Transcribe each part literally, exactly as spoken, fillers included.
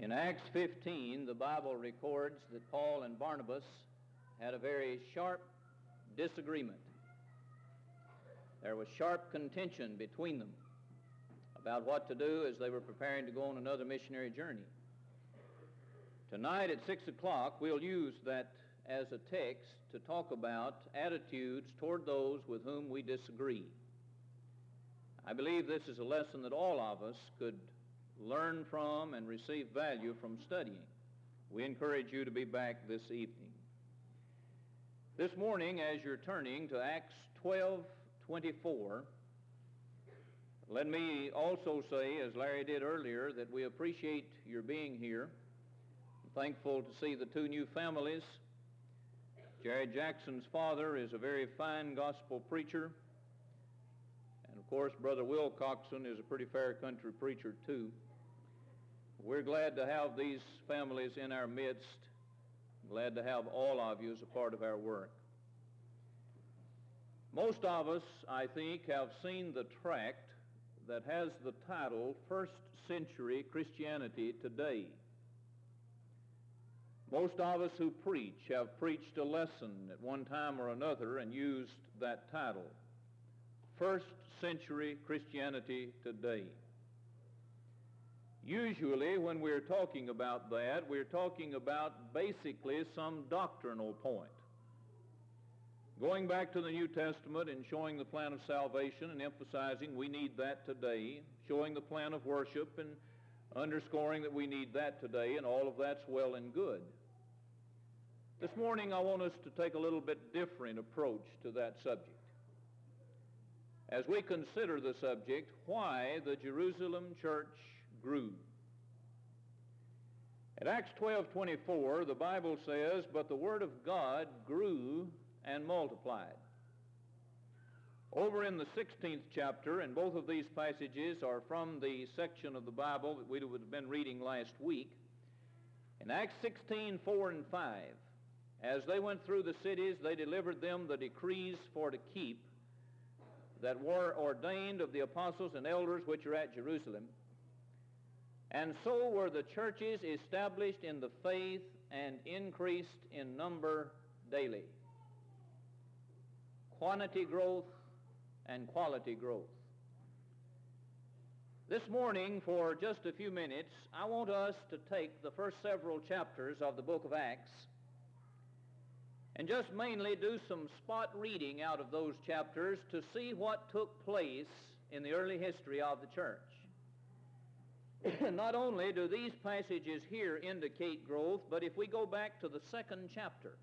In Acts fifteen, the Bible records that Paul and Barnabas had a very sharp disagreement. There was sharp contention between them about what to do as they were preparing to go on another missionary journey. Tonight at six o'clock, we'll use that as a text to talk about attitudes toward those with whom we disagree. I believe this is a lesson that all of us could learn from and receive value from studying. We encourage you to be back this evening. This morning, as you're turning to Acts twelve twenty-four, let me also say, as Larry did earlier, that we appreciate your being here. I'm thankful to see the two new families. Jerry Jackson's father is a very fine gospel preacher. And of course, Brother Will Coxon is a pretty fair country preacher too. We're glad to have these families in our midst. Glad to have all of you as a part of our work. Most of us, I think, have seen the tract that has the title First Century Christianity Today. Most of us who preach have preached a lesson at one time or another and used that title, First Century Christianity Today. Usually when we're talking about that, we're talking about basically some doctrinal point. Going back to the New Testament and showing the plan of salvation and emphasizing we need that today, showing the plan of worship and underscoring that we need that today, and all of that's well and good. This morning I want us to take a little bit different approach to that subject. As we consider the subject, why the Jerusalem church grew. At Acts twelve twenty-four, the Bible says, "But the word of God grew and multiplied." Over in the sixteenth chapter, and both of these passages are from the section of the Bible that we would have been reading last week. In Acts sixteen, four and five, as they went through the cities, they delivered them the decrees for to keep that were ordained of the apostles and elders which are at Jerusalem. And so were the churches established in the faith and increased in number daily. Quantity growth and quality growth. This morning, for just a few minutes, I want us to take the first several chapters of the book of Acts and just mainly do some spot reading out of those chapters to see what took place in the early history of the church. Not only do these passages here indicate growth, but if we go back to the second chapter,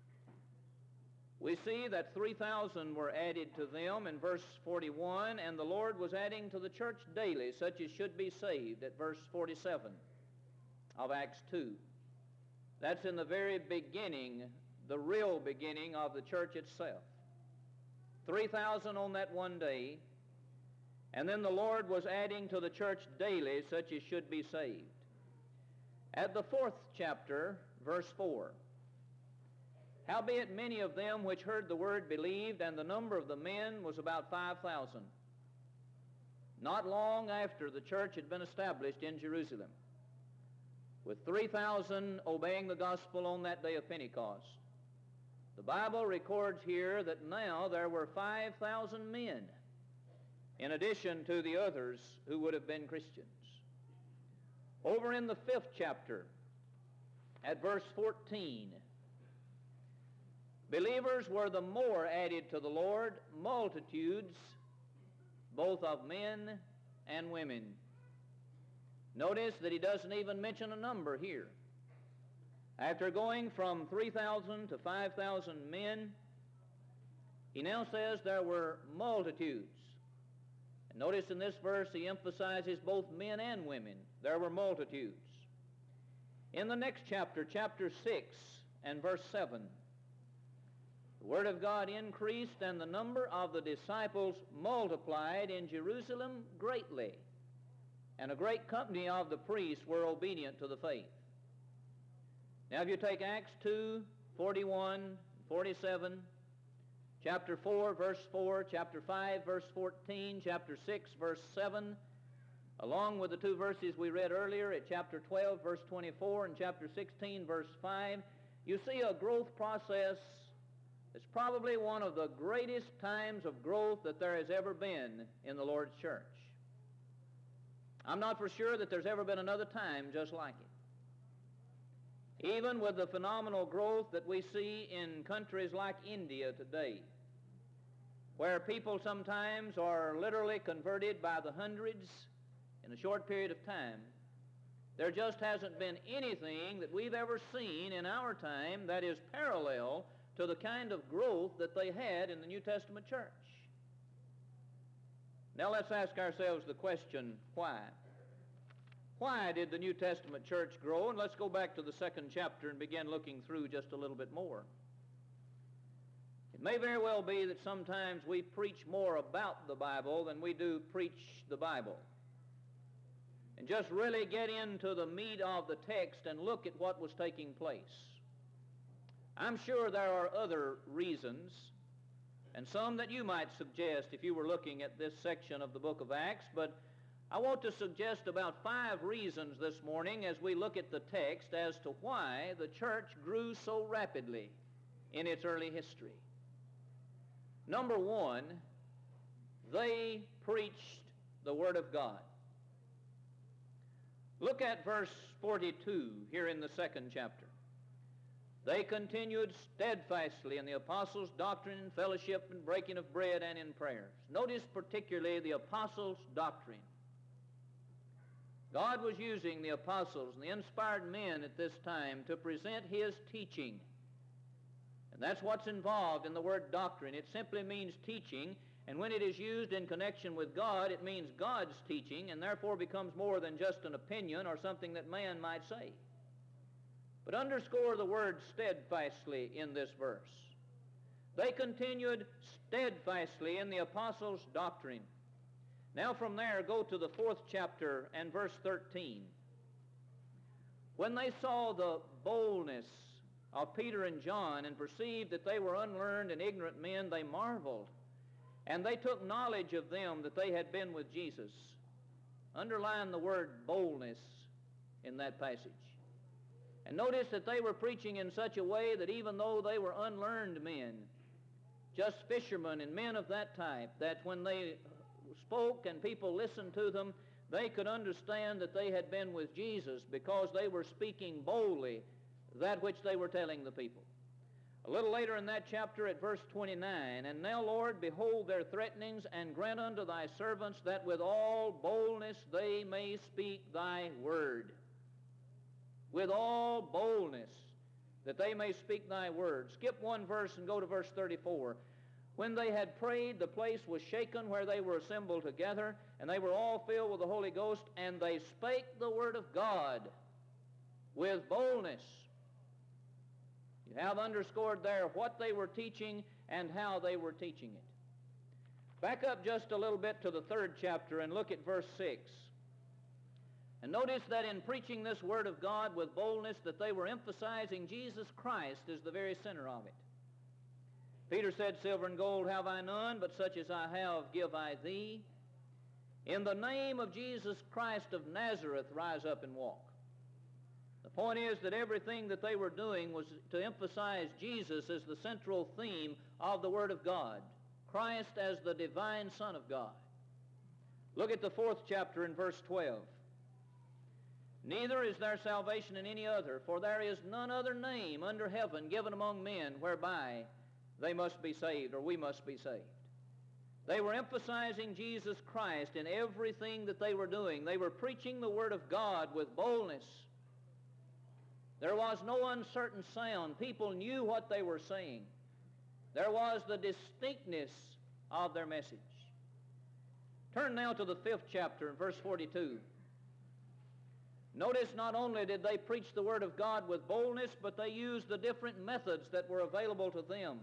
we see that three thousand were added to them in verse forty-one, and the Lord was adding to the church daily such as should be saved at verse forty-seven of Acts two. That's in the very beginning, the real beginning of the church itself. three thousand on that one day, and then the Lord was adding to the church daily such as should be saved. At the fourth chapter, verse four, "Howbeit many of them which heard the word believed, and the number of the men was about five thousand. Not long after the church had been established in Jerusalem, with three thousand obeying the gospel on that day of Pentecost. The Bible records here that now there were five thousand men, in addition to the others who would have been Christians. Over in the fifth chapter, at verse fourteen, "Believers were the more added to the Lord, multitudes both of men and women." Notice that he doesn't even mention a number here. After going from three thousand to five thousand men, he now says there were multitudes. And notice in this verse he emphasizes both men and women. There were multitudes. In the next chapter, chapter six and verse seven, "The word of God increased, and the number of the disciples multiplied in Jerusalem greatly, and a great company of the priests were obedient to the faith." Now if you take Acts two, forty-one, forty-seven, chapter four, verse four, chapter five, verse fourteen, chapter six, verse seven, along with the two verses we read earlier at chapter twelve, verse twenty-four, and chapter sixteen, verse five, you see a growth process that's probably one of the greatest times of growth that there has ever been in the Lord's church. I'm not for sure that there's ever been another time just like it. Even with the phenomenal growth that we see in countries like India today, where people sometimes are literally converted by the hundreds in a short period of time, there just hasn't been anything that we've ever seen in our time that is parallel to the kind of growth that they had in the New Testament church. Now let's ask ourselves the question, why? Why did the New Testament church grow? And let's go back to the second chapter and begin looking through just a little bit more. It may very well be that sometimes we preach more about the Bible than we do preach the Bible, and just really get into the meat of the text and look at what was taking place. I'm sure there are other reasons, and some that you might suggest if you were looking at this section of the book of Acts, but I want to suggest about five reasons this morning as we look at the text as to why the church grew so rapidly in its early history. Number one, they preached the Word of God. Look at verse forty-two here in the second chapter. They continued steadfastly in the apostles' doctrine and fellowship and breaking of bread and in prayers. Notice particularly the apostles' doctrine. God was using the apostles and the inspired men at this time to present His teaching. And that's what's involved in the word doctrine. It simply means teaching, and when it is used in connection with God, it means God's teaching, and therefore becomes more than just an opinion or something that man might say. But underscore the word steadfastly in this verse. They continued steadfastly in the apostles' doctrine. Now from there, go to the fourth chapter and verse thirteen. When they saw the boldness of Peter and John and perceived that they were unlearned and ignorant men, they marveled, and they took knowledge of them that they had been with Jesus. Underline the word boldness in that passage. And notice that they were preaching in such a way that even though they were unlearned men, just fishermen and men of that type, that when they spoke and people listened to them, they could understand that they had been with Jesus because they were speaking boldly that which they were telling the people. A little later in that chapter at verse twenty-nine, and now, Lord, behold their threatenings, and grant unto thy servants that with all boldness they may speak thy word. With all boldness that they may speak thy word. Skip one verse and go to verse thirty-four. When they had prayed, the place was shaken where they were assembled together, and they were all filled with the Holy Ghost, and they spake the word of God with boldness. You have underscored there what they were teaching and how they were teaching it. Back up just a little bit to the third chapter and look at verse six. And notice that in preaching this word of God with boldness that they were emphasizing Jesus Christ as the very center of it. Peter said, silver and gold have I none, but such as I have give I thee. In the name of Jesus Christ of Nazareth, rise up and walk. The point is that everything that they were doing was to emphasize Jesus as the central theme of the Word of God, Christ as the divine Son of God. Look at the fourth chapter in verse twelve. Neither is there salvation in any other, for there is none other name under heaven given among men whereby they must be saved, or we must be saved. They were emphasizing Jesus Christ in everything that they were doing. They were preaching the Word of God with boldness. There was no uncertain sound. People knew what they were saying. There was the distinctness of their message. Turn now to the fifth chapter in verse forty-two. Notice not only did they preach the Word of God with boldness, but they used the different methods that were available to them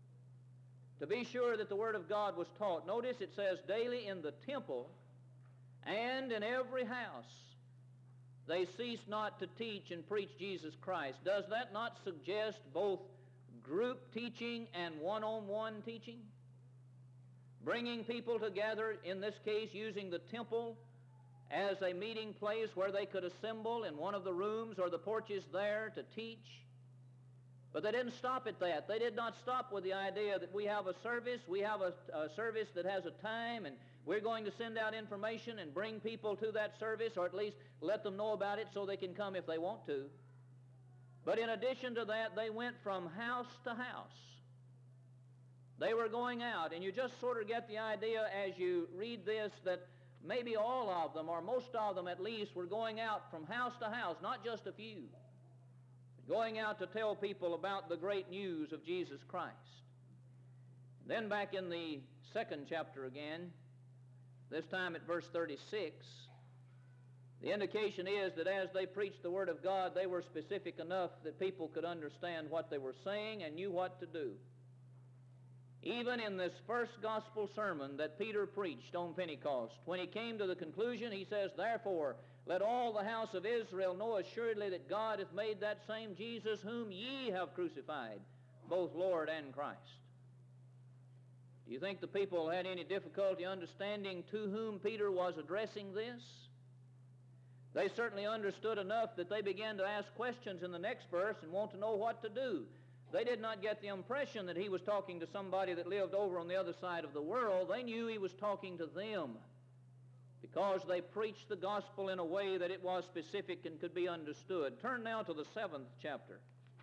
to be sure that the Word of God was taught. Notice it says, daily in the temple and in every house they ceased not to teach and preach Jesus Christ. Does that not suggest both group teaching and one-on-one teaching? Bringing people together, in this case using the temple as a meeting place where they could assemble in one of the rooms or the porches there to teach. But they didn't stop at that. They did not stop with the idea that we have a service, we have a, a service that has a time, and we're going to send out information and bring people to that service, or at least let them know about it so they can come if they want to. But in addition to that, they went from house to house. They were going out, and you just sort of get the idea as you read this that maybe all of them, or most of them at least, were going out from house to house, not just a few, going out to tell people about the great news of Jesus Christ. Then back in the second chapter again, this time at verse thirty-six, the indication is that as they preached the Word of God, they were specific enough that people could understand what they were saying and knew what to do. Even in this first gospel sermon that Peter preached on Pentecost, when he came to the conclusion, he says, "Therefore, let all the house of Israel know assuredly that God hath made that same Jesus whom ye have crucified, both Lord and Christ." Do you think the people had any difficulty understanding to whom Peter was addressing this? They certainly understood enough that they began to ask questions in the next verse and want to know what to do. They did not get the impression that he was talking to somebody that lived over on the other side of the world. They knew he was talking to them because they preached the gospel in a way that it was specific and could be understood. Turn now to the seventh chapter.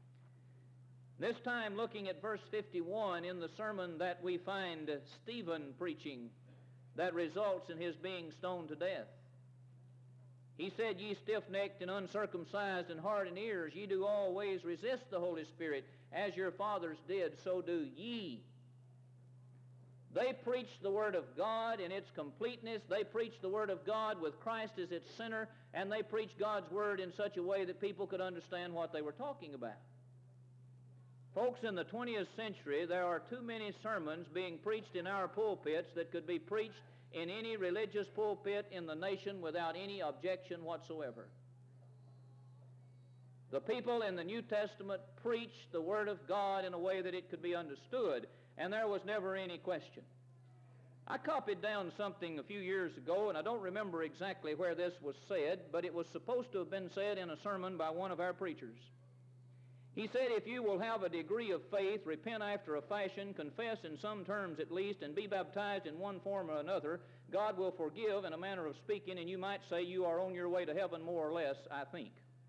This time looking at verse fifty-one in the sermon that we find Stephen preaching that results in his being stoned to death. He said, "Ye stiff-necked and uncircumcised in heart and ears, ye do always resist the Holy Spirit. As your fathers did, so do ye." They preached the Word of God in its completeness. They preached the Word of God with Christ as its center, and they preached God's Word in such a way that people could understand what they were talking about. Folks, in the twentieth century, there are too many sermons being preached in our pulpits that could be preached in any religious pulpit in the nation without any objection whatsoever. The people in the New Testament preached the Word of God in a way that it could be understood, and there was never any question. I copied down something a few years ago, and I don't remember exactly where this was said, but it was supposed to have been said in a sermon by one of our preachers. He said, "If you will have a degree of faith, repent after a fashion, confess in some terms at least, and be baptized in one form or another, God will forgive in a manner of speaking, and you might say you are on your way to heaven more or less, I think."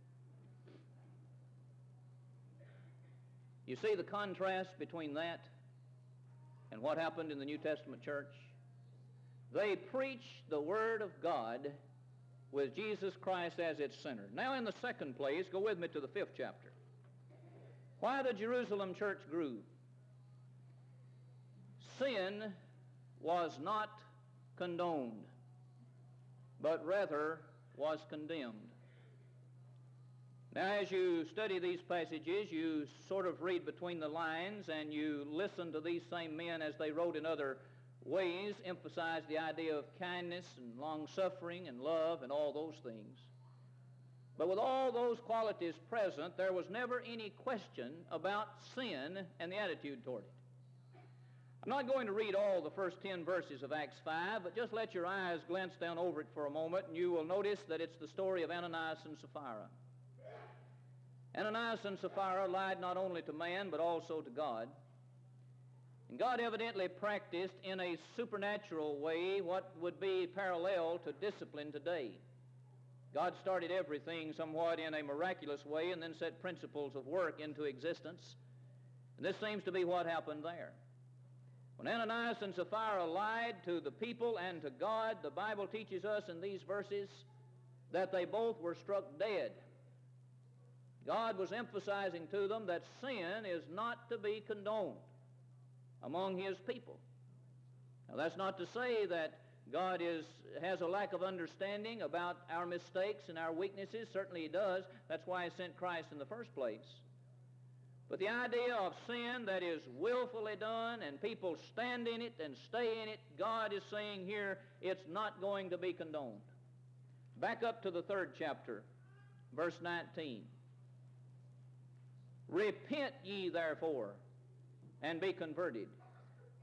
You see the contrast between that and what happened in the New Testament church? They preached the Word of God with Jesus Christ as its center. Now in the second place, go with me to the fifth chapter. Why the Jerusalem church grew. Sin was not condoned, but rather was condemned. Now, as you study these passages, you sort of read between the lines and you listen to these same men as they wrote in other ways, emphasize the idea of kindness and long-suffering and love and all those things. But with all those qualities present, there was never any question about sin and the attitude toward it. I'm not going to read all the first ten verses of Acts five, but just let your eyes glance down over it for a moment, and you will notice that it's the story of Ananias and Sapphira. Ananias and Sapphira lied not only to man, but also to God. And God evidently practiced in a supernatural way what would be parallel to discipline today. God started everything somewhat in a miraculous way and then set principles of work into existence. And this seems to be what happened there. When Ananias and Sapphira lied to the people and to God, the Bible teaches us in these verses that they both were struck dead. God was emphasizing to them that sin is not to be condoned among His people. Now, that's not to say that God is, has a lack of understanding about our mistakes and our weaknesses. Certainly He does. That's why He sent Christ in the first place. But the idea of sin that is willfully done and people stand in it and stay in it, God is saying here it's not going to be condoned. Back up to the third chapter, verse nineteen. "Repent ye therefore, and be converted,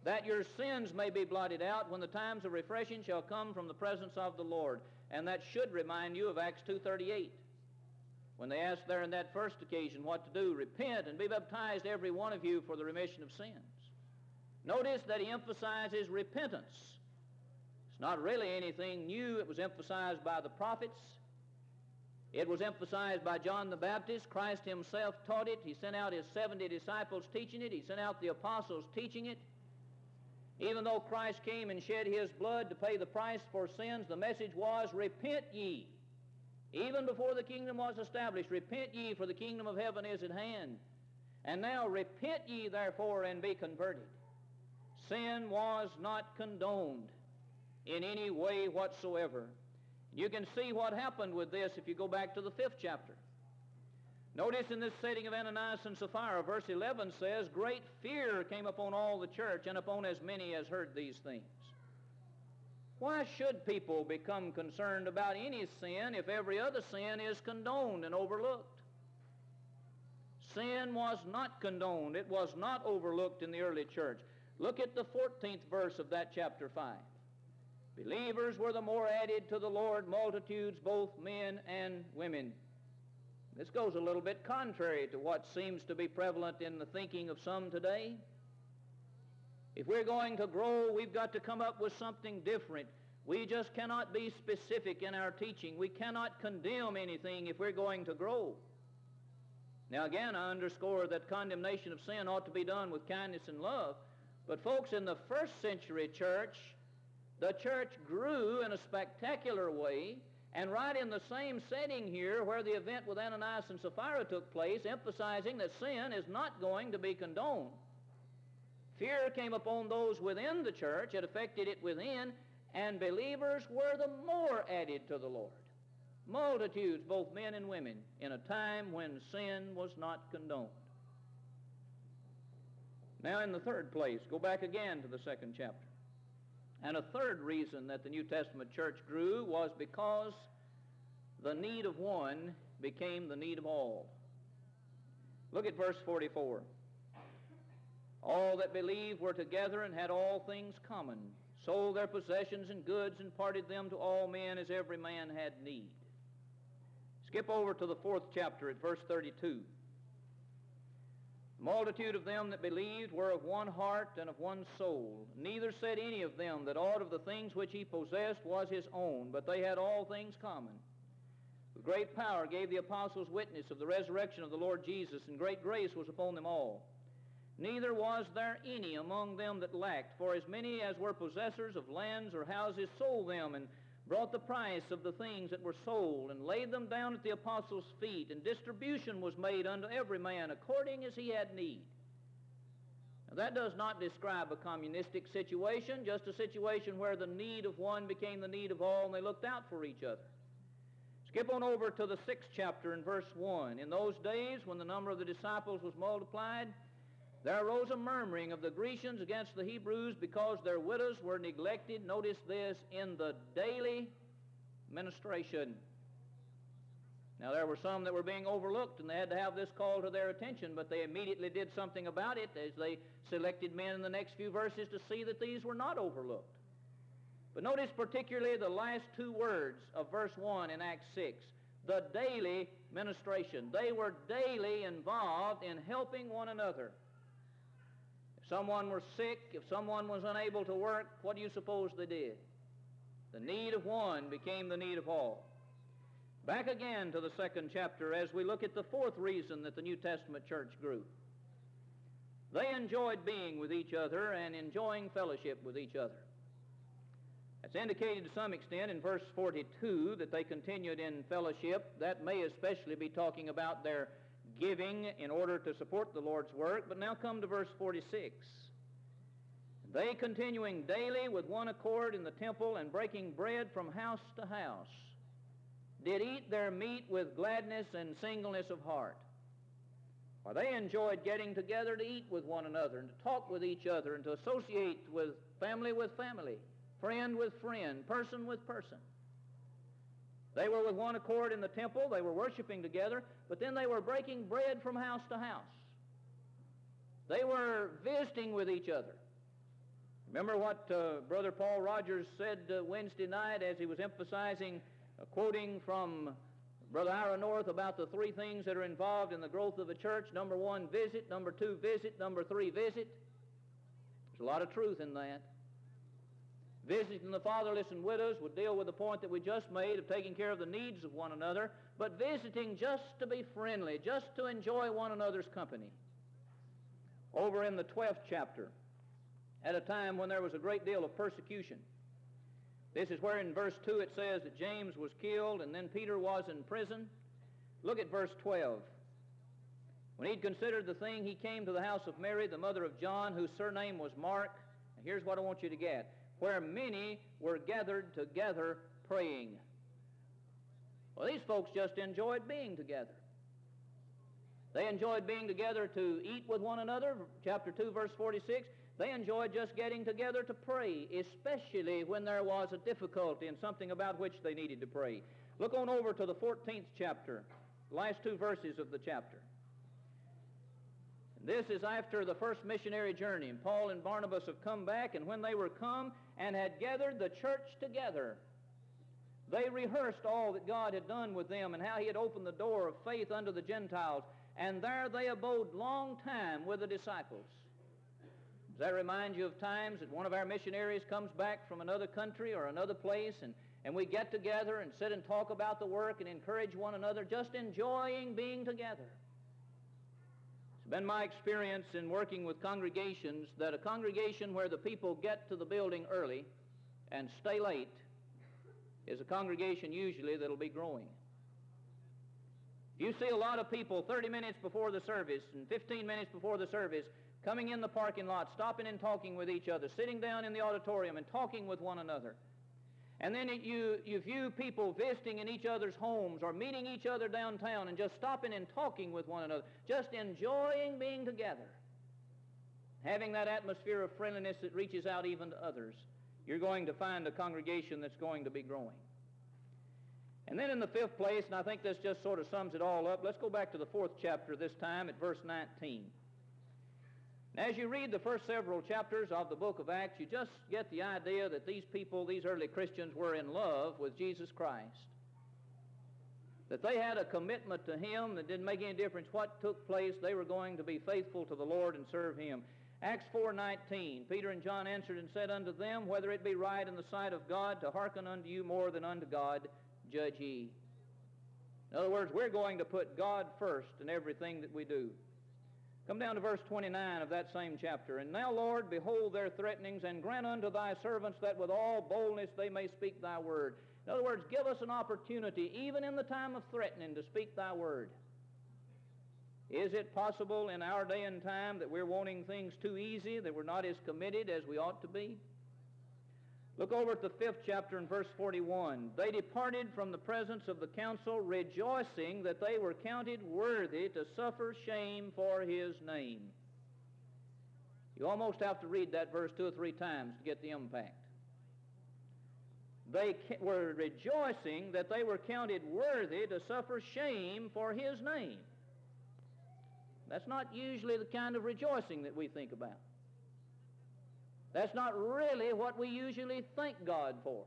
that your sins may be blotted out when the times of refreshing shall come from the presence of the Lord. And that should remind you of Acts two thirty-eight. When they asked there in that first occasion what to do, repent and be baptized every one of you for the remission of sins. Notice that he emphasizes repentance. It's not really anything new. It was emphasized by the prophets. It was emphasized by John the Baptist. Christ himself taught it. He sent out his seventy disciples teaching it. He sent out the apostles teaching it. Even though Christ came and shed his blood to pay the price for sins, the message was, repent ye. Even before the kingdom was established, repent ye, for the kingdom of heaven is at hand. And now repent ye therefore and be converted. Sin was not condoned in any way whatsoever. You can see what happened with this if you go back to the fifth chapter. Notice in this setting of Ananias and Sapphira, verse eleven says, great fear came upon all the church and upon as many as heard these things. Why should people become concerned about any sin if every other sin is condoned and overlooked? Sin was not condoned. It was not overlooked in the early church. Look at the fourteenth verse of that chapter five. Believers were the more added to the Lord, multitudes, both men and women. This goes a little bit contrary to what seems to be prevalent in the thinking of some today. If we're going to grow, we've got to come up with something different. We just cannot be specific in our teaching. We cannot condemn anything if we're going to grow. Now again, I underscore that condemnation of sin ought to be done with kindness and love. But folks, in the first century church, the church grew in a spectacular way, and right in the same setting here where the event with Ananias and Sapphira took place, emphasizing that sin is not going to be condoned. Fear came upon those within the church. It affected it within, and believers were the more added to the Lord. Multitudes, both men and women, in a time when sin was not condoned. Now in the third place, go back again to the second chapter. And a third reason that the New Testament church grew was because the need of one became the need of all. Look at verse forty-four. All that believed were together and had all things common, sold their possessions and goods and parted them to all men as every man had need. Skip over to the fourth chapter at verse thirty-two. The multitude of them that believed were of one heart and of one soul. Neither said any of them that aught of the things which he possessed was his own, but they had all things common. With great power gave the apostles witness of the resurrection of the Lord Jesus, and great grace was upon them all. Neither was there any among them that lacked, for as many as were possessors of lands or houses sold them, and brought the price of the things that were sold, and laid them down at the apostles' feet, and distribution was made unto every man according as he had need. Now that does not describe a communistic situation, just a situation where the need of one became the need of all, and they looked out for each other. Skip on over to the sixth chapter in verse one. In those days, when the number of the disciples was multiplied, there arose a murmuring of the Grecians against the Hebrews because their widows were neglected, notice this, in the daily ministration. Now there were some that were being overlooked, and they had to have this call to their attention, but they immediately did something about it as they selected men in the next few verses to see that these were not overlooked. But notice particularly the last two words of verse one in Acts six, the daily ministration. They were daily involved in helping one another. If someone was sick, if someone was unable to work, what do you suppose they did? The need of one became the need of all. Back again to the second chapter as we look at the fourth reason that the New Testament church grew. They enjoyed being with each other and enjoying fellowship with each other. It's indicated to some extent in verse forty-two that they continued in fellowship. That may especially be talking about their giving in order to support the Lord's work. But now come to verse forty-six. They continuing daily with one accord in the temple and breaking bread from house to house, did eat their meat with gladness and singleness of heart. For they enjoyed getting together to eat with one another and to talk with each other and to associate with family with family, friend with friend, person with person. They were with one accord in the temple. They were worshiping together, but then they were breaking bread from house to house. They were visiting with each other. Remember what uh, Brother Paul Rogers said uh, Wednesday night as he was emphasizing, uh, quoting from Brother Ira North about the three things that are involved in the growth of a church. Number one, visit. Number two, visit. Number three, visit. There's a lot of truth in that. Visiting the fatherless and widows would deal with the point that we just made of taking care of the needs of one another, but visiting just to be friendly, just to enjoy one another's company. Over in the twelfth chapter, at a time when there was a great deal of persecution. This is where in verse two it says that James was killed and then Peter was in prison. Look at verse twelve. When he'd considered the thing, he came to the house of Mary, the mother of John, whose surname was Mark. And here's what I want you to get. Where many were gathered together praying. Well, these folks just enjoyed being together. They enjoyed being together to eat with one another, chapter two, verse forty-six. They enjoyed just getting together to pray, especially when there was a difficulty in something about which they needed to pray. Look on over to the fourteenth chapter, last two verses of the chapter. This is after the first missionary journey, and Paul and Barnabas have come back, and when they were come and had gathered the church together, they rehearsed all that God had done with them and how he had opened the door of faith unto the Gentiles, and there they abode long time with the disciples. Does that remind you of times that one of our missionaries comes back from another country or another place, and, and we get together and sit and talk about the work and encourage one another, just enjoying being together? It's been my experience in working with congregations that a congregation where the people get to the building early and stay late is a congregation usually that'll be growing. If you see a lot of people thirty minutes before the service and fifteen minutes before the service coming in the parking lot, stopping and talking with each other, sitting down in the auditorium and talking with one another, and then it, you, you view people visiting in each other's homes or meeting each other downtown and just stopping and talking with one another, just enjoying being together, having that atmosphere of friendliness that reaches out even to others, you're going to find a congregation that's going to be growing. And then in the fifth place, and I think this just sort of sums it all up, let's go back to the fourth chapter this time at verse nineteen. Now, as you read the first several chapters of the book of Acts, you just get the idea that these people, these early Christians, were in love with Jesus Christ. That they had a commitment to him that didn't make any difference what took place. They were going to be faithful to the Lord and serve him. Acts four nineteen, Peter and John answered and said unto them, whether it be right in the sight of God to hearken unto you more than unto God, judge ye. In other words, we're going to put God first in everything that we do. Come down to verse twenty-nine of that same chapter. And now, Lord, behold their threatenings, and grant unto thy servants that with all boldness they may speak thy word. In other words, give us an opportunity, even in the time of threatening, to speak thy word. Is it possible in our day and time that we're wanting things too easy, that we're not as committed as we ought to be? Look over at the fifth chapter in verse forty-one. They departed from the presence of the council, rejoicing that they were counted worthy to suffer shame for his name. You almost have to read that verse two or three times to get the impact. They were rejoicing that they were counted worthy to suffer shame for his name. That's not usually the kind of rejoicing that we think about. That's not really what we usually thank God for.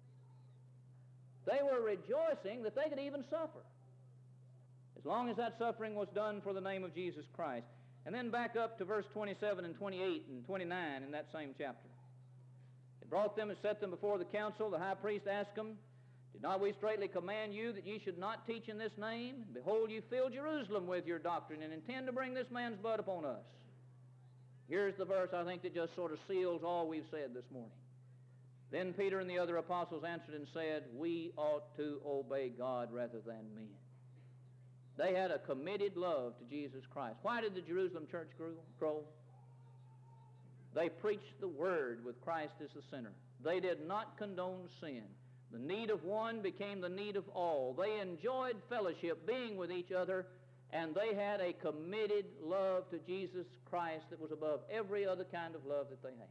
They were rejoicing that they could even suffer, as long as that suffering was done for the name of Jesus Christ. And then back up to verse twenty-seven and twenty-eight and twenty-nine in that same chapter. It brought them and set them before the council. The high priest asked them, did not we straitly command you that ye should not teach in this name? Behold, you fill Jerusalem with your doctrine and intend to bring this man's blood upon us. Here's the verse, I think, that just sort of seals all we've said this morning. Then Peter and the other apostles answered and said, we ought to obey God rather than men. They had a committed love to Jesus Christ. Why did the Jerusalem church grow? They preached the word with Christ as the center. They did not condone sin. The need of one became the need of all. They enjoyed fellowship, being with each other, and they had a committed love to Jesus Christ that was above every other kind of love that they had.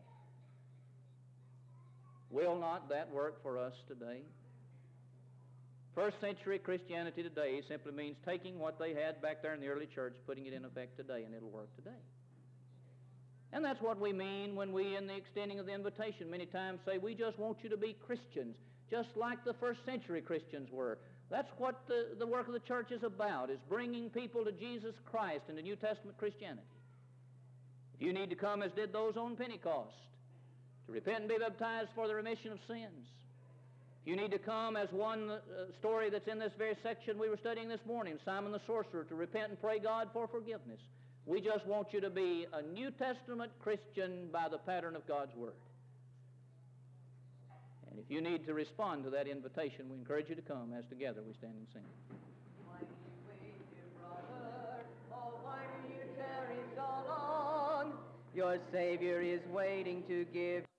Will not that work for us today? First century Christianity today simply means taking what they had back there in the early church, putting it in effect today, and it'll work today. And that's what we mean when we, in the extending of the invitation, many times say, we just want you to be Christians, just like the first century Christians were. That's what the, the work of the church is about, is bringing people to Jesus Christ and to New Testament Christianity. If you need to come as did those on Pentecost, to repent and be baptized for the remission of sins. If you need to come as one uh, story that's in this very section we were studying this morning, Simon the sorcerer, to repent and pray God for forgiveness. We just want you to be a New Testament Christian by the pattern of God's Word. And if you need to respond to that invitation, we encourage you to come as together we stand and sing. Why do you wait, dear brother? Oh, why do you tarry so long? Your Savior is waiting to give